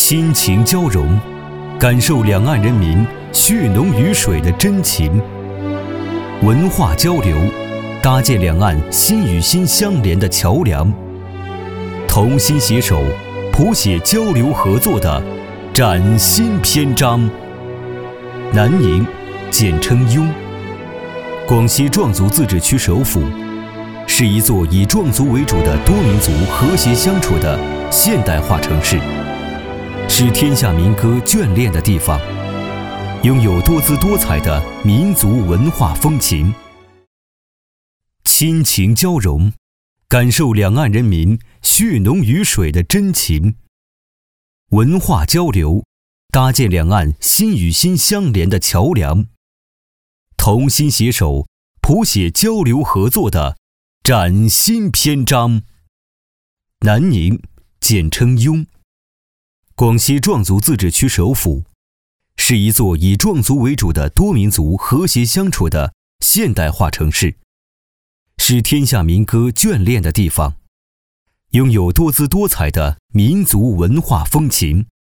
亲情交融，感受两岸人民血浓于水的真情；文化交流，搭建两岸心与心相连的桥梁；同心携手，谱写交流合作的崭新篇章。南宁，简称邕，广西壮族自治区首府，是一座以壮族为主的多民族和谐相处的现代化城市，是天下民歌眷恋的地方，拥有多姿多彩的民族文化风情。亲情交融，感受两岸人民血浓于水的真情；文化交流，搭建两岸心与心相连的桥梁；同心携手，谱写交流合作的崭新篇章。南宁，简称邕，广西壮族自治区首府，是一座以壮族为主的多民族和谐相处的现代化城市，是天下民歌眷恋的地方，拥有多姿多彩的民族文化风情。